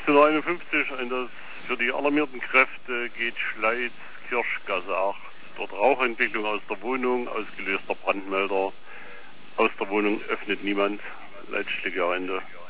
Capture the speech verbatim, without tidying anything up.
neunundfünfzig und das für die alarmierten Kräfte geht Schleiz, Kirschgasse acht. Dort Rauchentwicklung aus der Wohnung, ausgelöster Brandmelder. Aus der Wohnung öffnet niemand. Leitstücke Ende.